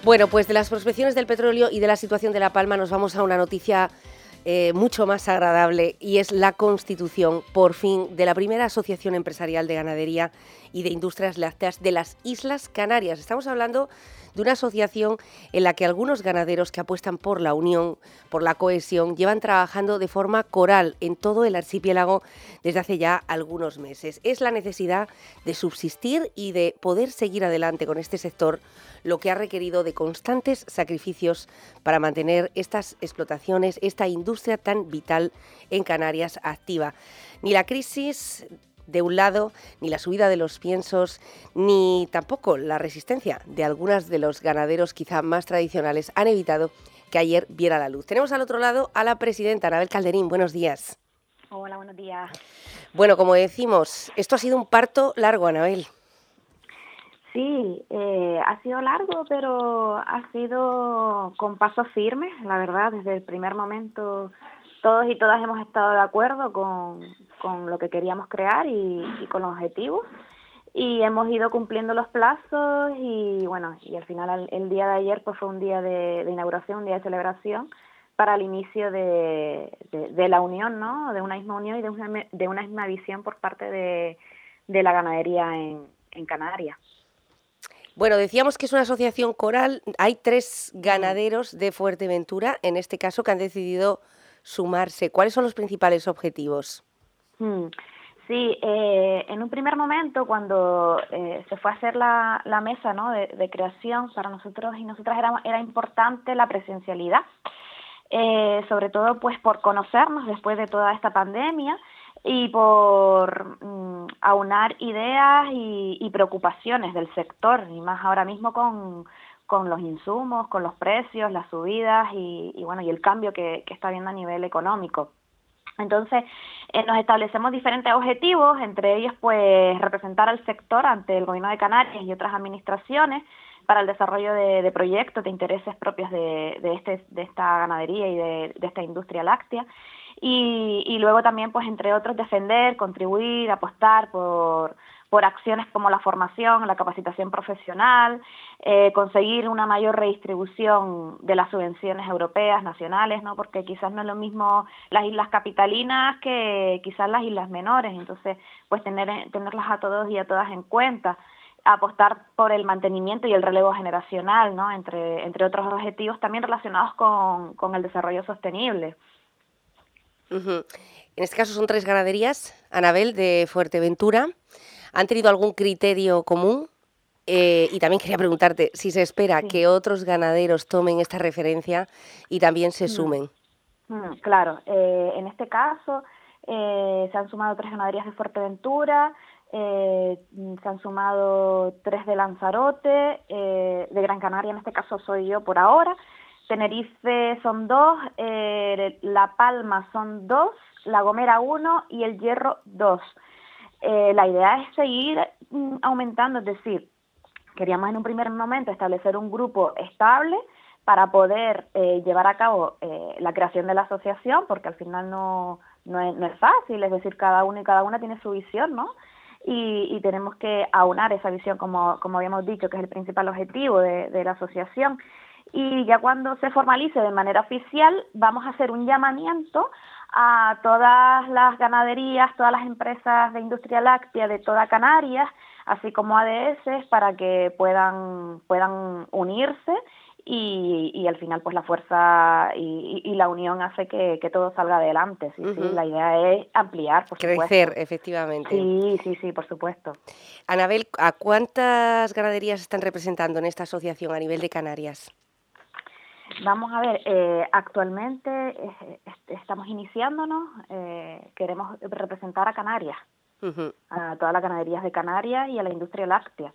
Bueno, pues de las prospecciones del petróleo y de la situación de La Palma nos vamos a una noticia mucho más agradable, y es la constitución, por fin, de la primera asociación empresarial de ganadería y de industrias lácteas de las Islas Canarias. Estamos hablando de una asociación en la que algunos ganaderos que apuestan por la unión, por la cohesión, llevan trabajando de forma coral en todo el archipiélago desde hace ya algunos meses. Es la necesidad de subsistir y de poder seguir adelante con este sector lo que ha requerido de constantes sacrificios para mantener estas explotaciones, esta industria tan vital en Canarias activa. Ni la crisis de un lado, ni la subida de los piensos, ni tampoco la resistencia de algunos de los ganaderos quizá más tradicionales han evitado que ayer viera la luz. Tenemos al otro lado a la presidenta, Anabel Calderín. Buenos días. Hola, buenos días. Bueno, como decimos, esto ha sido un parto largo, Anabel. Sí, ha sido largo, pero ha sido con pasos firmes, la verdad. Desde el primer momento todos y todas hemos estado de acuerdo con lo que queríamos crear y con los objetivos, y hemos ido cumpliendo los plazos y bueno, y al final el día de ayer pues fue un día de inauguración, un día de celebración para el inicio de la unión, ¿no? De una misma unión y de una misma visión por parte de la ganadería en Canarias. Bueno, decíamos que es una asociación coral. Hay 3 ganaderos de Fuerteventura, en este caso, que han decidido sumarse. ¿Cuáles son los principales objetivos? Sí, en un primer momento, cuando se fue a hacer la mesa, ¿no?, de creación, para nosotros y nosotras era importante la presencialidad, sobre todo pues por conocernos después de toda esta pandemia y por aunar ideas y preocupaciones del sector, y más ahora mismo con los insumos, con los precios, las subidas y bueno, y el cambio que está habiendo a nivel económico. Entonces, nos establecemos diferentes objetivos, entre ellos pues representar al sector ante el Gobierno de Canarias y otras administraciones para el desarrollo de proyectos de intereses propios de esta ganadería y de esta industria láctea, y luego también pues entre otros defender, contribuir, apostar por acciones como la formación, la capacitación profesional, conseguir una mayor redistribución de las subvenciones europeas, nacionales, ¿no? Porque quizás no es lo mismo las islas capitalinas que quizás las islas menores, entonces pues tenerlas a todos y a todas en cuenta, apostar por el mantenimiento y el relevo generacional, ¿no? Entre otros objetivos también relacionados con el desarrollo sostenible. En este caso son 3 ganaderías, Anabel, de Fuerteventura. ¿Han tenido algún criterio común? Y también quería preguntarte si se espera que otros ganaderos tomen esta referencia y también se sumen. Claro, en este caso se han sumado 3 ganaderías de Fuerteventura, se han sumado 3 de Lanzarote, de Gran Canaria en este caso soy yo por ahora, Tenerife son 2, La Palma son 2, La Gomera 1 y El Hierro 2. La idea es seguir aumentando, es decir, queríamos en un primer momento establecer un grupo estable para poder llevar a cabo la creación de la asociación, porque al final no es fácil, es decir, cada uno y cada una tiene su visión, ¿no? Y tenemos que aunar esa visión, como habíamos dicho, que es el principal objetivo de la asociación. Y ya cuando se formalice de manera oficial, vamos a hacer un llamamiento a todas las ganaderías, todas las empresas de industria láctea de toda Canarias, así como ADS, para que puedan unirse y al final pues la fuerza y la unión hace que todo salga adelante. Sí, la idea es ampliar, por supuesto. Crecer, efectivamente. Sí, por supuesto. Anabel, ¿a cuántas ganaderías están representando en esta asociación a nivel de Canarias? Vamos a ver, actualmente estamos iniciándonos, queremos representar a Canarias, a todas las ganaderías de Canarias y a la industria láctea.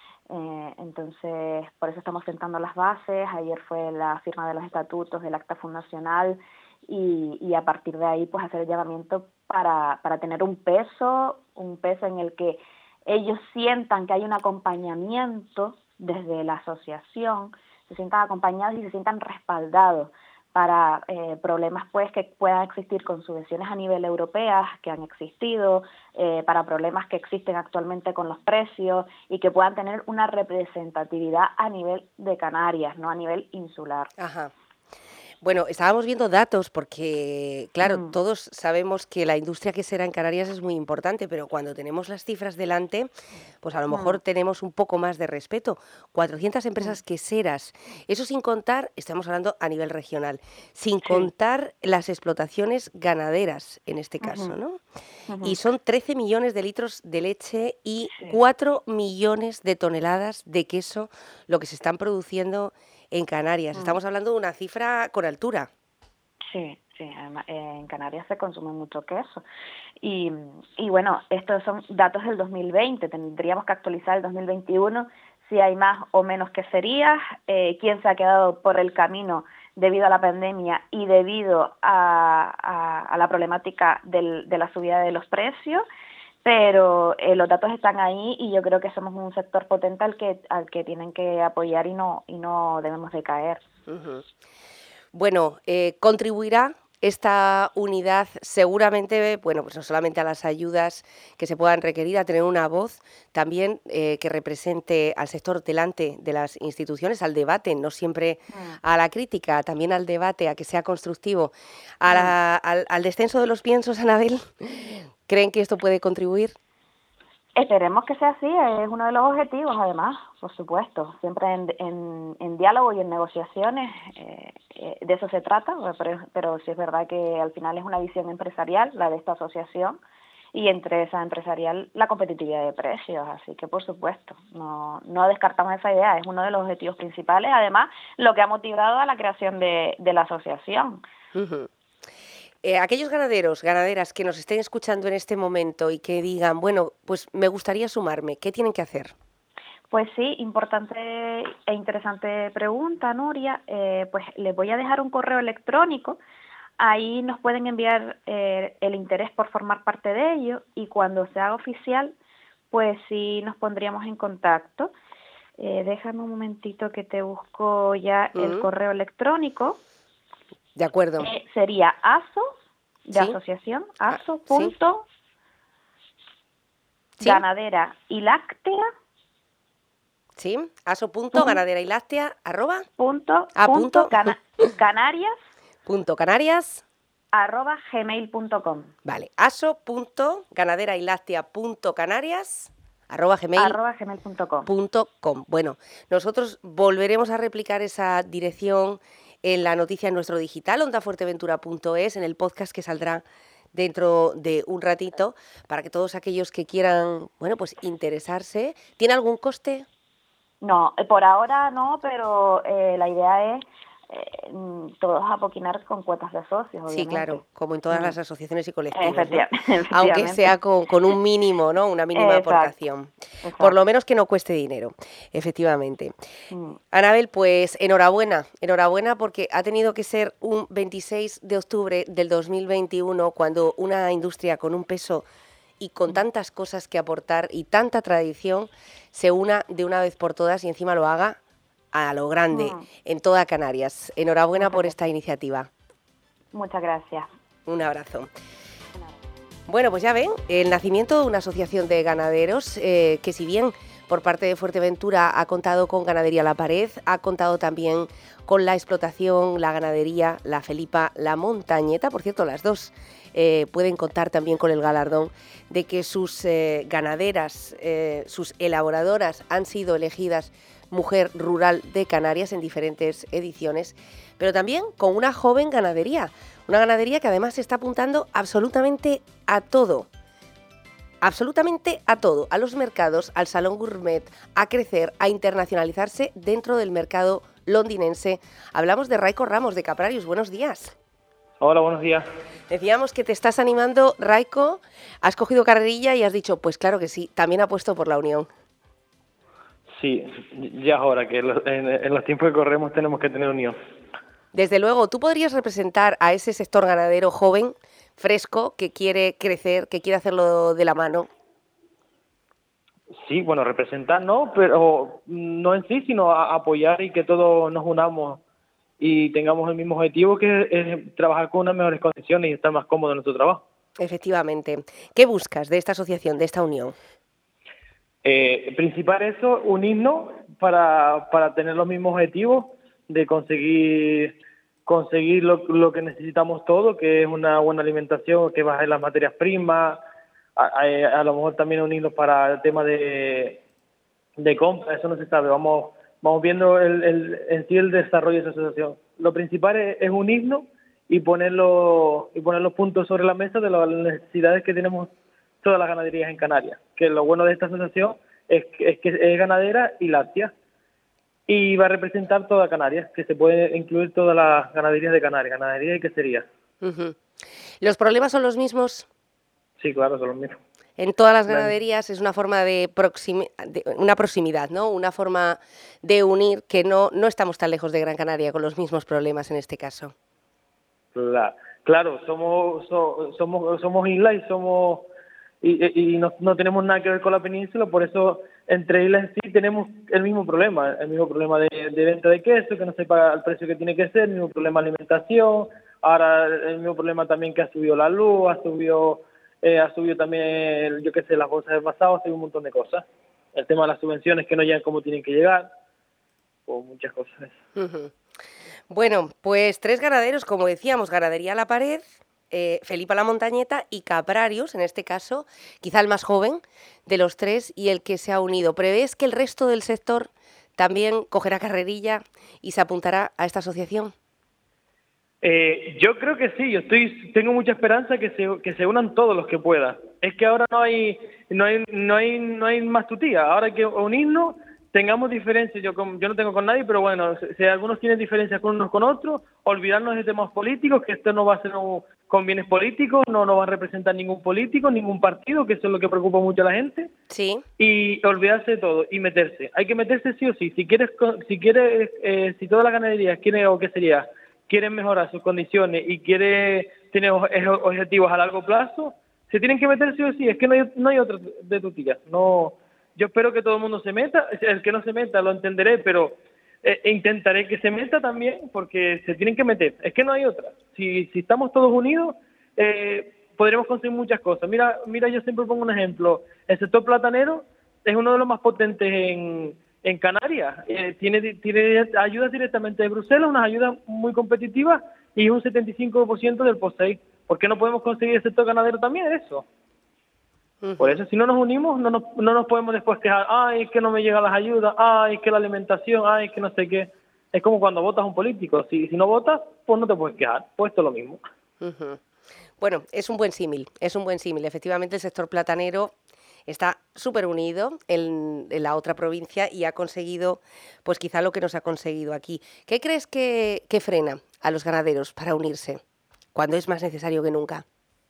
Entonces, por eso estamos sentando las bases. Ayer fue la firma de los estatutos del acta fundacional y a partir de ahí pues hacer el llamamiento para tener un peso en el que ellos sientan que hay un acompañamiento desde la asociación, se sientan acompañados y se sientan respaldados, para problemas pues que puedan existir con subvenciones a nivel europeas que han existido, para problemas que existen actualmente con los precios y que puedan tener una representatividad a nivel de Canarias, no a nivel insular. Ajá. Bueno, estábamos viendo datos porque, claro, todos sabemos que la industria quesera en Canarias es muy importante, pero cuando tenemos las cifras delante, pues a lo mejor tenemos un poco más de respeto. 400 empresas queseras, eso sin contar, estamos hablando a nivel regional, sin contar las explotaciones ganaderas en este caso, ¿no? Y son 13 millones de litros de leche y 4 millones de toneladas de queso lo que se están produciendo en Canarias. Estamos hablando de una cifra con altura. Sí, además en Canarias se consume mucho queso. Y bueno, estos son datos del 2020, tendríamos que actualizar el 2021, si hay más o menos queserías, quién se ha quedado por el camino debido a la pandemia y debido a la problemática de la subida de los precios, pero los datos están ahí y yo creo que somos un sector potente al que tienen que apoyar y no debemos de caer. Bueno, contribuirá esta unidad seguramente, bueno, pues no solamente a las ayudas que se puedan requerir, a tener una voz también que represente al sector delante de las instituciones, al debate, no siempre a la crítica, también al debate, a que sea constructivo. Al descenso de los piensos, Anabel, ¿creen que esto puede contribuir? Esperemos que sea así, es uno de los objetivos, además, por supuesto, siempre en diálogo y en negociaciones, de eso se trata, pero sí es verdad que al final es una visión empresarial, la de esta asociación, y entre esa empresarial la competitividad de precios, así que por supuesto, no descartamos esa idea, es uno de los objetivos principales, además, lo que ha motivado a la creación de la asociación. Aquellos ganaderos, ganaderas que nos estén escuchando en este momento y que digan, bueno, pues me gustaría sumarme, ¿qué tienen que hacer? Pues sí, importante e interesante pregunta, Nuria. Pues les voy a dejar un correo electrónico. Ahí nos pueden enviar el interés por formar parte de ello y cuando se haga oficial, pues sí nos pondríamos en contacto. Déjame un momentito que te busco ya el correo electrónico. De acuerdo. Sería aso, de asociación, aso, punto, ganadera y láctea. Sí, aso, punto, ganadera y láctea, arroba. Canarias. Punto Canarias. @gmail.com. Vale, aso, punto, ganadera y láctea, punto Canarias. @gmail.com. Bueno, nosotros volveremos a replicar esa dirección en la noticia en nuestro digital, ondafuerteventura.es, en el podcast que saldrá dentro de un ratito, para que todos aquellos que quieran, bueno, pues interesarse. ¿Tiene algún coste? No, por ahora no, pero la idea es todos apoquinar con cuotas de socios, obviamente. Sí, claro, como en todas las asociaciones y colectivos, efectivamente. Aunque sea con un mínimo, ¿no? Una mínima aportación. Exacto. Por lo menos que no cueste dinero, efectivamente. Anabel, pues enhorabuena porque ha tenido que ser un 26 de octubre del 2021 cuando una industria con un peso y con tantas cosas que aportar y tanta tradición se una de una vez por todas y encima lo haga a lo grande, en toda Canarias. Enhorabuena por esta iniciativa. Muchas gracias. Un abrazo. Bueno, pues ya ven, el nacimiento de una asociación de ganaderos que si bien por parte de Fuerteventura ha contado con Ganadería La Pared, ha contado también con la explotación, la ganadería, la Felipa, la Montañeta, por cierto, las dos pueden contar también con el galardón de que sus ganaderas, sus elaboradoras han sido elegidas Mujer Rural de Canarias en diferentes ediciones, pero también con una joven ganadería, una ganadería que además se está apuntando absolutamente a todo, a los mercados, al salón gourmet, a crecer, a internacionalizarse dentro del mercado londinense. Hablamos de Raiko Ramos de Caprarius. Buenos días. Hola, buenos días. Decíamos que te estás animando, Raiko, has cogido carrerilla y has dicho, pues claro que sí, también apuesto por la unión. Sí, ya es hora que en los tiempos que corremos tenemos que tener unión. Desde luego, ¿tú podrías representar a ese sector ganadero joven, fresco, que quiere crecer, que quiere hacerlo de la mano? Sí, bueno, representar no, pero no en sí, sino a apoyar y que todos nos unamos y tengamos el mismo objetivo, que es trabajar con unas mejores condiciones y estar más cómodo en nuestro trabajo. Efectivamente. ¿Qué buscas de esta asociación, de esta unión? Principal eso, unirnos para tener los mismos objetivos de conseguir lo que necesitamos todos, que es una buena alimentación, que baje las materias primas, a lo mejor también unirnos para el tema de compra, eso no se sabe, vamos viendo en sí el desarrollo de esa asociación. Lo principal es unirnos y poner los puntos sobre la mesa de las necesidades que tenemos todas las ganaderías en Canarias, que lo bueno de esta asociación es que es ganadera y láctea, y va a representar toda Canarias, que se puede incluir todas las ganaderías de Canarias, ganadería y quesería. Uh-huh. ¿Los problemas son los mismos? Sí, claro, son los mismos. En todas las ganaderías es una forma de una proximidad, ¿no? Una forma de unir, que no estamos tan lejos de Gran Canaria con los mismos problemas en este caso. Claro, somos islas y no tenemos nada que ver con la península, por eso entre islas sí tenemos el mismo problema de venta de queso, que no se paga el precio que tiene que ser, el mismo problema de alimentación, ahora el mismo problema también que ha subido la luz, ha subido también, yo qué sé, las bolsas de envasado, ha subido un montón de cosas. El tema de las subvenciones que no llegan como tienen que llegar, o muchas cosas. Uh-huh. Bueno, pues 3 ganaderos, como decíamos, Ganadería La Pared, Felipa La Montañeta y Caprarius, en este caso, quizá el más joven de los 3 y el que se ha unido. ¿Prevés que el resto del sector también cogerá carrerilla y se apuntará a esta asociación? Yo creo que sí, tengo mucha esperanza que se unan todos los que puedan. Es que ahora no hay más tutía, ahora hay que unirnos, tengamos diferencias, yo no tengo con nadie, pero bueno, si algunos tienen diferencias con unos con otros, olvidarnos de temas políticos, que esto no va a ser con bienes políticos, no va a representar ningún político, ningún partido, que eso es lo que preocupa mucho a la gente. Sí. Y olvidarse de todo y meterse. Hay que meterse sí o sí. Si todas las ganaderías quieren mejorar sus condiciones y quieren tener objetivos a largo plazo, se tienen que meter sí o sí. Es que no hay otra de tutía. No, yo espero que todo el mundo se meta. El que no se meta lo entenderé, pero intentaré que se meta también, porque se tienen que meter. Es que no hay otra. Si estamos todos unidos, podremos conseguir muchas cosas. Mira, yo siempre pongo un ejemplo. El sector platanero es uno de los más potentes en Canarias. Tiene ayudas directamente de Bruselas, unas ayudas muy competitivas y un 75% del POSEI. ¿Por qué no podemos conseguir el sector ganadero también eso? Uh-huh. Por eso, si no nos unimos, no nos podemos después quejar. Ay, es que no me llegan las ayudas. Ay, es que la alimentación. Ay, es que no sé qué. Es como cuando votas a un político. Si no votas, pues no te puedes quejar. Pues esto es lo mismo. Uh-huh. Bueno, es un buen símil. Efectivamente, el sector platanero está súper unido en la otra provincia y ha conseguido, pues quizá lo que nos ha conseguido aquí. ¿Qué crees que frena a los ganaderos para unirse cuando es más necesario que nunca?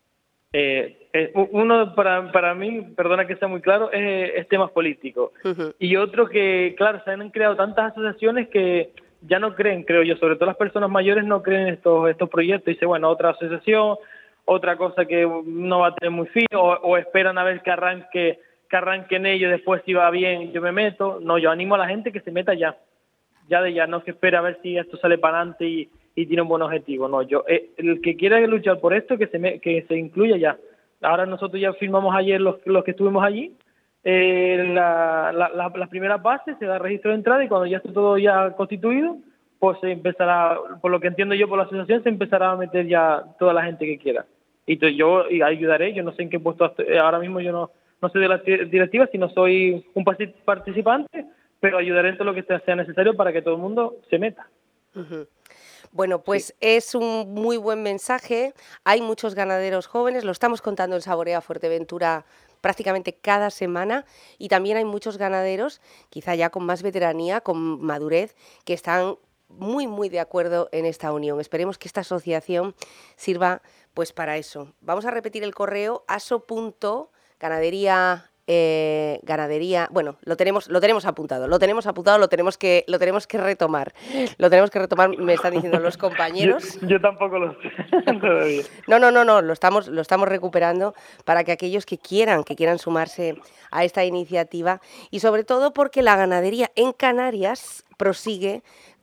Uno, para mí, perdona que sea muy claro, es temas políticos. Uh-huh. Y otro que, claro, se han creado tantas asociaciones que ya no creen, creo yo, sobre todo las personas mayores no creen en estos proyectos. Dice, bueno, otra asociación, otra cosa que no va a tener muy fin, o esperan a ver que arranquen ellos, después si va bien yo me meto. No, yo animo a la gente que se meta ya, no que espera a ver si esto sale para adelante y tiene un buen objetivo. No, el que quiera luchar por esto, que se incluya ya. Ahora nosotros ya firmamos ayer los que estuvimos allí, la primera fase, se da registro de entrada y cuando ya esté todo ya constituido, pues se empezará, por lo que entiendo yo por la asociación, se empezará a meter ya toda la gente que quiera. Y yo ayudaré, yo no sé en qué puesto ahora mismo, yo no soy de la directiva, sino soy un participante, pero ayudaré en todo lo que sea necesario para que todo el mundo se meta. Uh-huh. Bueno, pues sí, es un muy buen mensaje. Hay muchos ganaderos jóvenes, lo estamos contando en Saborea Fuerteventura prácticamente cada semana, y también hay muchos ganaderos, quizá ya con más veteranía, con madurez, que están muy, muy de acuerdo en esta unión. Esperemos que esta asociación sirva pues para eso. Vamos a repetir el correo: aso.ganadería. Bueno, lo tenemos apuntado, lo tenemos que retomar. Me están diciendo los compañeros. Yo tampoco lo sé. No, lo estamos recuperando para que aquellos que quieran sumarse a esta iniciativa, y sobre todo porque la ganadería en Canarias prosigue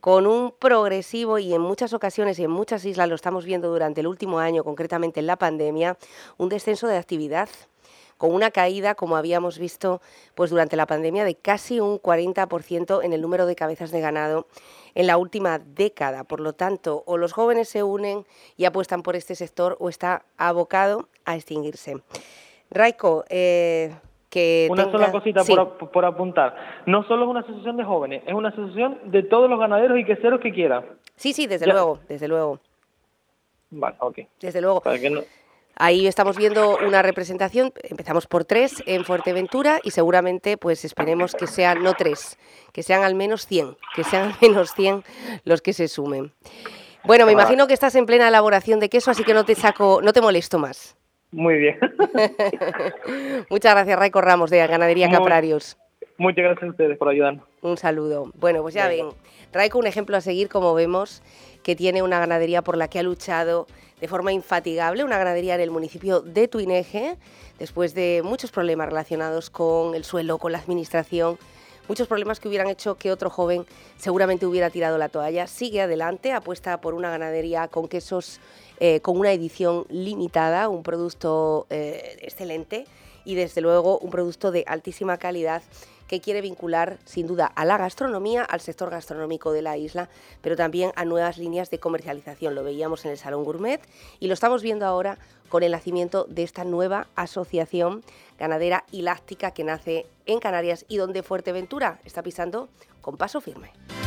con un progresivo y en muchas ocasiones y en muchas islas lo estamos viendo durante el último año, concretamente en la pandemia, un descenso de actividad, con una caída, como habíamos visto pues durante la pandemia, de casi un 40% en el número de cabezas de ganado en la última década. Por lo tanto, o los jóvenes se unen y apuestan por este sector o está abocado a extinguirse. Raiko, sola cosita sí. por apuntar. No solo es una asociación de jóvenes, es una asociación de todos los ganaderos y queseros que quieran. Sí, desde luego. Vale, ok. Desde luego. Para que no... Ahí estamos viendo una representación, empezamos por 3 en Fuerteventura y seguramente pues esperemos que sean no 3, que sean al menos 100, los que se sumen. Bueno, me imagino que estás en plena elaboración de queso, así que no te molesto más. Muy bien. Muchas gracias, Raiko Ramos, de Ganadería Caprarios. Muchas gracias a ustedes por ayudarnos. Un saludo. Bueno, pues ya ven, Raiko, un ejemplo a seguir, como vemos, que tiene una ganadería por la que ha luchado de forma infatigable, una ganadería en el municipio de Tuineje, después de muchos problemas relacionados con el suelo, con la administración, muchos problemas que hubieran hecho que otro joven seguramente hubiera tirado la toalla. Sigue adelante, apuesta por una ganadería con quesos con una edición limitada, un producto excelente y desde luego un producto de altísima calidad que quiere vincular sin duda a la gastronomía, al sector gastronómico de la isla, pero también a nuevas líneas de comercialización. Lo veíamos en el Salón Gourmet y lo estamos viendo ahora con el nacimiento de esta nueva asociación ganadera y láctica que nace en Canarias y donde Fuerteventura está pisando con paso firme.